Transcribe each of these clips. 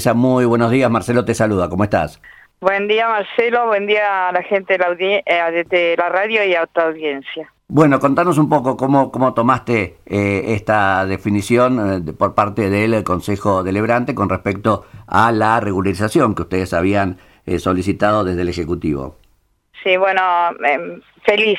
Teresa, muy buenos días. Marcelo te saluda, ¿cómo estás? Buen día, Marcelo, buen día a la gente de la radio y a tu audiencia. Bueno, contanos un poco cómo tomaste esta definición por parte del Consejo Deliberante con respecto a la regularización que ustedes habían solicitado desde el Ejecutivo. Sí, bueno, feliz.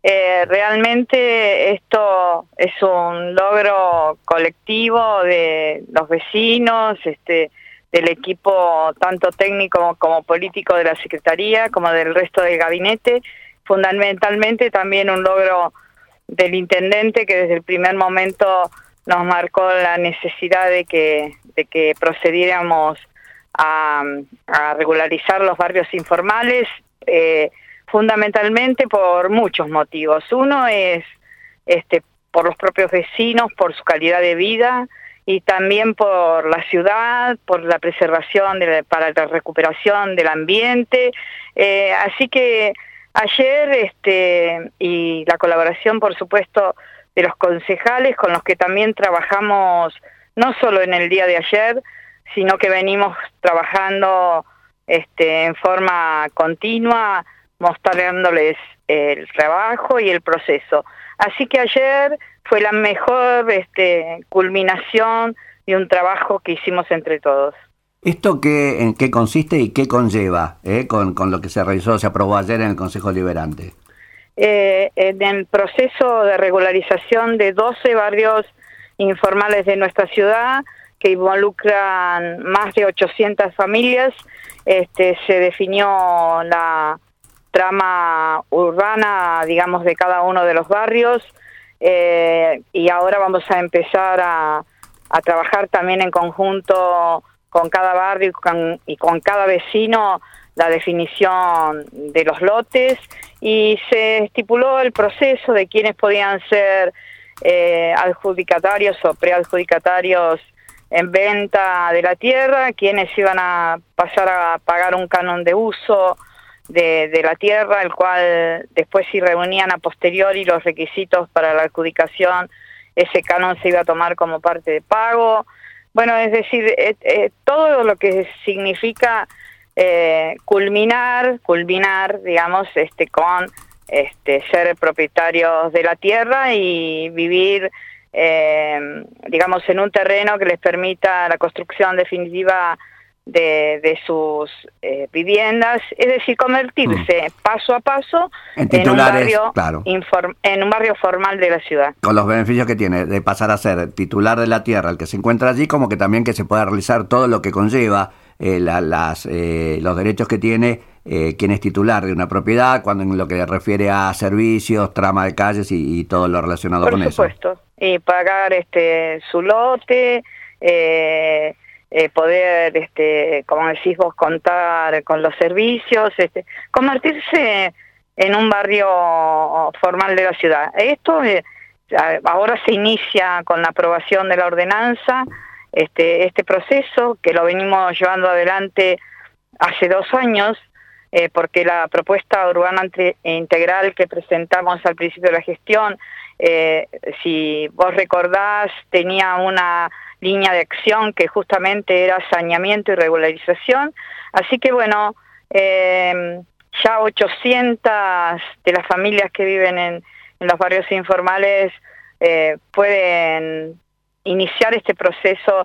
Realmente esto es un logro colectivo de los vecinos, del equipo tanto técnico como político de la Secretaría, como del resto del gabinete. Fundamentalmente también un logro del intendente, que desde el primer momento nos marcó la necesidad de que procediéramos a regularizar los barrios informales, fundamentalmente por muchos motivos. Uno es por los propios vecinos, por su calidad de vida, y también por la ciudad, por la preservación, para la recuperación del ambiente. Así que ayer, y la colaboración, por supuesto, de los concejales, con los que también trabajamos, no solo en el día de ayer, sino que venimos trabajando en forma continua, mostrándoles el trabajo y el proceso. Así que ayer fue la mejor culminación de un trabajo que hicimos entre todos. ¿Esto en qué consiste y qué conlleva con lo que se realizó, se aprobó ayer en el Consejo Deliberante? En el proceso de regularización de 12 barrios informales de nuestra ciudad, que involucran más de 800 familias, se definió la trama urbana, digamos, de cada uno de los barrios, y ahora vamos a empezar a trabajar también en conjunto con cada barrio y con cada vecino la definición de los lotes, y se estipuló el proceso de quiénes podían ser adjudicatarios o preadjudicatarios en venta de la tierra, quienes iban a pasar a pagar un canon de uso de la tierra, el cual después, si reunían a posteriori los requisitos para la adjudicación, ese canon se iba a tomar como parte de pago. Bueno, es decir, todo lo que significa culminar, digamos, con ser propietarios de la tierra y vivir, digamos, en un terreno que les permita la construcción definitiva de sus viviendas, es decir, convertirse paso a paso en titulares, en un barrio formal de la ciudad. Con los beneficios que tiene de pasar a ser titular de la tierra, el que se encuentra allí, como que también que se pueda realizar todo lo que conlleva los derechos que tiene quien es titular de una propiedad, cuando en lo que refiere a servicios, trama de calles y todo lo relacionado con eso. Por supuesto, y pagar su lote, poder, como decís vos, contar con los servicios, convertirse en un barrio formal de la ciudad. Esto ahora se inicia con la aprobación de la ordenanza, este proceso que lo venimos llevando adelante hace 2 años, porque la propuesta urbana integral que presentamos al principio de la gestión, si vos recordás, tenía una línea de acción que justamente era saneamiento y regularización. Así que bueno, ya 800 de las familias que viven en los barrios informales pueden iniciar este proceso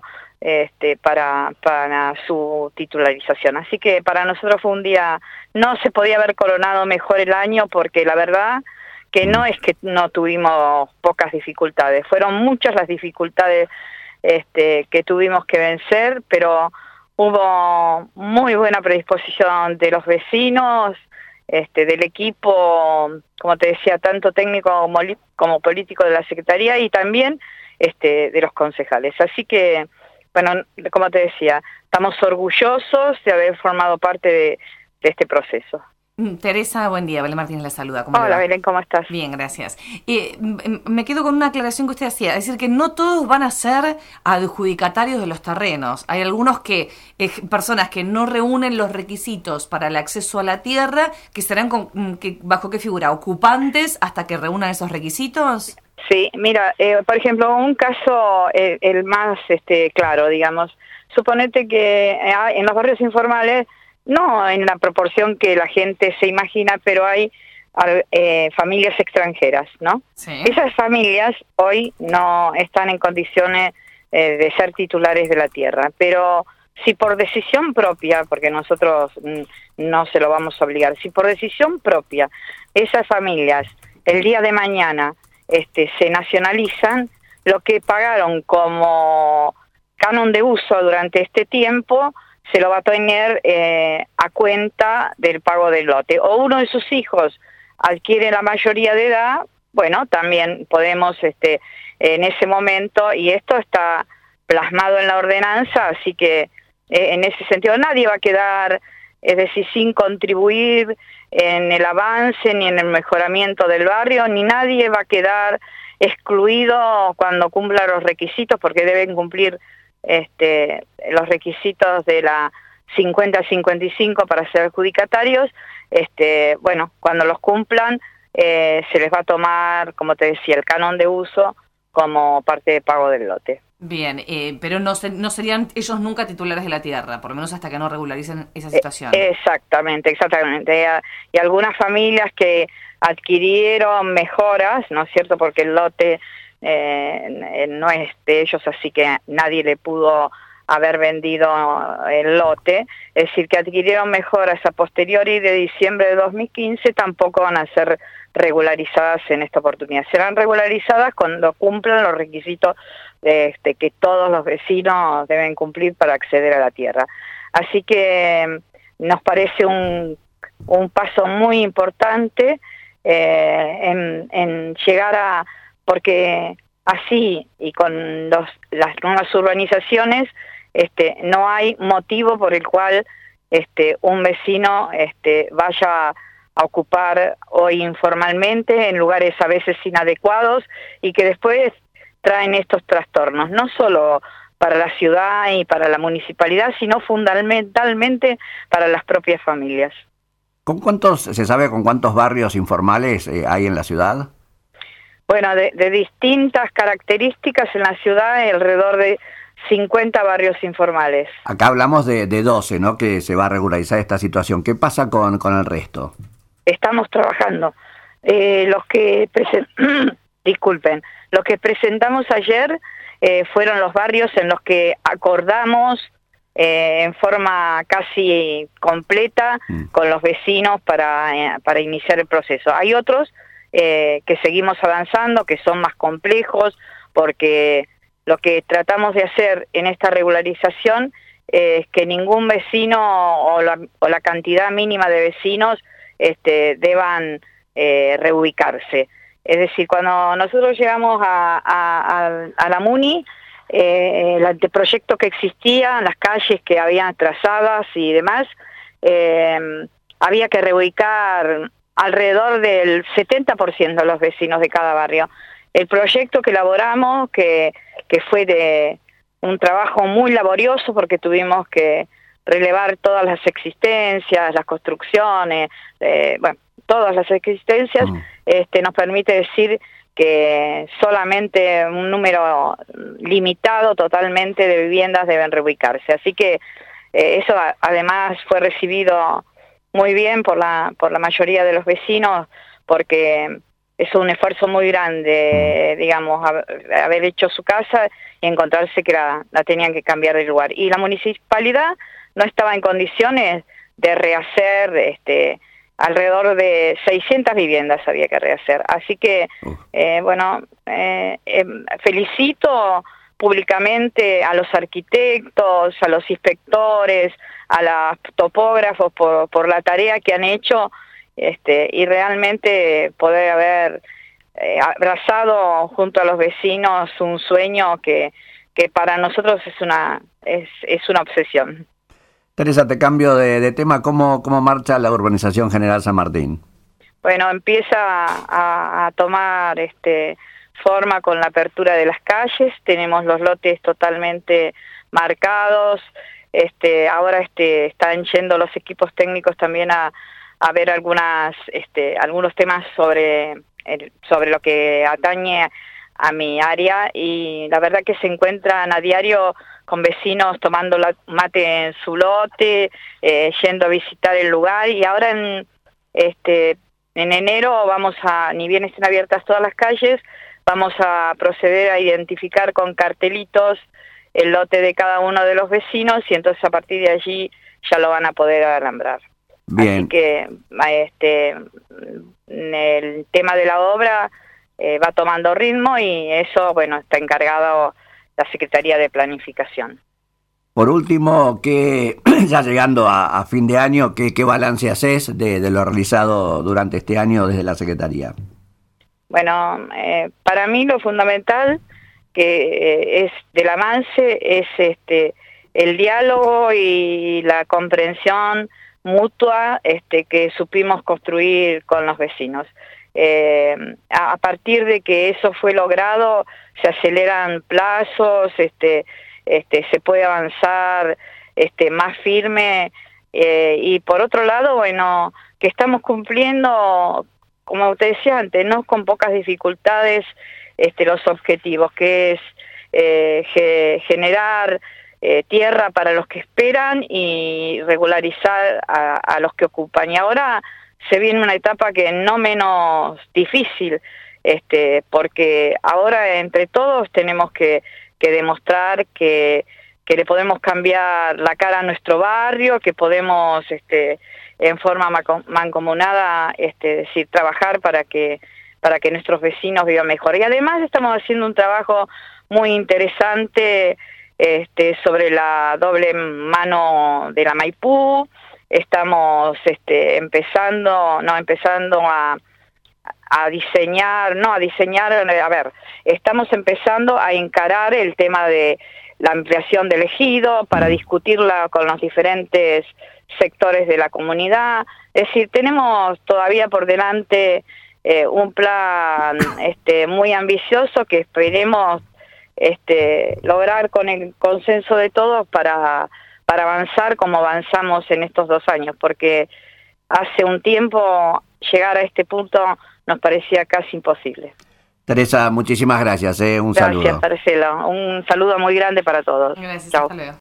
para su titularización. Así que para nosotros fue un día, no se podía haber coronado mejor el año, porque la verdad que no es que no tuvimos pocas dificultades, fueron muchas las dificultades que tuvimos que vencer, pero hubo muy buena predisposición de los vecinos, del equipo, como te decía, tanto técnico como político de la Secretaría, y también de los concejales. Así que, bueno, como te decía, estamos orgullosos de haber formado parte de este proceso. Teresa, buen día. Belén Martínez la saluda. Hola, Belén, ¿cómo estás? Bien, gracias. Me quedo con una aclaración que usted hacía, es decir, que no todos van a ser adjudicatarios de los terrenos. Hay algunos personas que no reúnen los requisitos para el acceso a la tierra, que serán ¿bajo qué figura? ¿Ocupantes hasta que reúnan esos requisitos? Sí, mira, por ejemplo, un caso, el más claro, digamos, suponete que en los barrios informales, no en la proporción que la gente se imagina, pero hay familias extranjeras, ¿no? Sí. Esas familias hoy no están en condiciones de ser titulares de la tierra, pero si por decisión propia, porque nosotros no se lo vamos a obligar, si por decisión propia esas familias el día de mañana se nacionalizan, lo que pagaron como canon de uso durante este tiempo se lo va a tener a cuenta del pago del lote. O uno de sus hijos adquiere la mayoría de edad, bueno, también podemos en ese momento, y esto está plasmado en la ordenanza, así que en ese sentido nadie va a quedar, es decir, sin contribuir en el avance ni en el mejoramiento del barrio, ni nadie va a quedar excluido cuando cumpla los requisitos, porque deben cumplir los requisitos de la 50-55 para ser adjudicatarios. Bueno, cuando los cumplan se les va a tomar, como te decía, el canon de uso como parte de pago del lote. Bien, pero no serían ellos nunca titulares de la tierra, por lo menos hasta que no regularicen esa situación. Exactamente. Y algunas familias que adquirieron mejoras, ¿no es cierto?, porque el lote no es de ellos, así que nadie le pudo haber vendido el lote, es decir, que adquirieron mejoras a posteriori de diciembre de 2015, tampoco van a ser regularizadas en esta oportunidad. Serán regularizadas cuando cumplan los requisitos que todos los vecinos deben cumplir para acceder a la tierra. Así que nos parece un paso muy importante en llegar a, porque así y con las nuevas urbanizaciones no hay motivo por el cual un vecino vaya a ocupar hoy informalmente en lugares a veces inadecuados y que después traen estos trastornos, no solo para la ciudad y para la municipalidad, sino fundamentalmente para las propias familias. ¿Se sabe con cuántos barrios informales hay en la ciudad? Bueno, de distintas características en la ciudad hay alrededor de 50 barrios informales. Acá hablamos de 12, ¿no?, que se va a regularizar esta situación. ¿Qué pasa con el resto? Estamos trabajando. Los que los que presentamos ayer fueron los barrios en los que acordamos en forma casi completa con los vecinos para iniciar el proceso. Hay otros que seguimos avanzando, que son más complejos, porque lo que tratamos de hacer en esta regularización es que ningún vecino o la cantidad mínima de vecinos deban reubicarse. Es decir, cuando nosotros llegamos a la MUNI, el anteproyecto que existía, las calles que habían trazadas y demás, había que reubicar alrededor del 70% de los vecinos de cada barrio. El proyecto que elaboramos, que fue de un trabajo muy laborioso porque tuvimos que relevar todas las existencias, las construcciones, todas las existencias, nos permite decir que solamente un número limitado totalmente de viviendas deben reubicarse. Así que eso además fue recibido muy bien por la mayoría de los vecinos, porque es un esfuerzo muy grande, digamos, haber hecho su casa y encontrarse que la tenían que cambiar de lugar. Y la municipalidad no estaba en condiciones de rehacer, alrededor de 600 viviendas había que rehacer. Así que, felicito públicamente a los arquitectos, a los inspectores, a los topógrafos por la tarea que han hecho, y realmente poder haber abrazado junto a los vecinos un sueño que para nosotros es una obsesión. Teresa, te cambio de tema. ¿Cómo marcha la urbanización General San Martín? Bueno, empieza a tomar forma con la apertura de las calles. Tenemos los lotes totalmente marcados. Ahora están yendo los equipos técnicos también a ver algunos temas sobre lo que atañe a mi área, y la verdad que se encuentran a diario con vecinos tomando mate en su lote, yendo a visitar el lugar, y ahora en enero ni bien estén abiertas todas las calles, vamos a proceder a identificar con cartelitos el lote de cada uno de los vecinos, y entonces a partir de allí ya lo van a poder alambrar. Bien. Así que el tema de la obra va tomando ritmo, y eso, bueno, está encargado la Secretaría de Planificación. Por último, ya llegando a fin de año, ¿qué balance haces de lo realizado durante este año desde la Secretaría? Bueno, para mí lo fundamental que es del avance es el diálogo y la comprensión mutua que supimos construir con los vecinos. A partir de que eso fue logrado, se aceleran plazos, se puede avanzar más firme, y por otro lado, bueno, que estamos cumpliendo, como te decía antes, no con pocas dificultades, los objetivos, que es generar tierra para los que esperan y regularizar a los que ocupan. Y ahora se viene una etapa que no menos difícil, porque ahora entre todos tenemos que demostrar que le podemos cambiar la cara a nuestro barrio, que podemos en forma mancomunada decir, trabajar para que nuestros vecinos vivan mejor. Y además estamos haciendo un trabajo muy interesante sobre la doble mano de la Maipú. Estamos empezando a diseñar, estamos empezando a encarar el tema de la ampliación del ejido para discutirla con los diferentes sectores de la comunidad. Es decir, tenemos todavía por delante un plan muy ambicioso que esperemos lograr con el consenso de todos para avanzar como avanzamos en estos 2 años, porque hace un tiempo llegar a este punto nos parecía casi imposible. Teresa, muchísimas gracias. Un saludo. Gracias, Marcelo. Un saludo muy grande para todos. Gracias, Chao. hasta luego.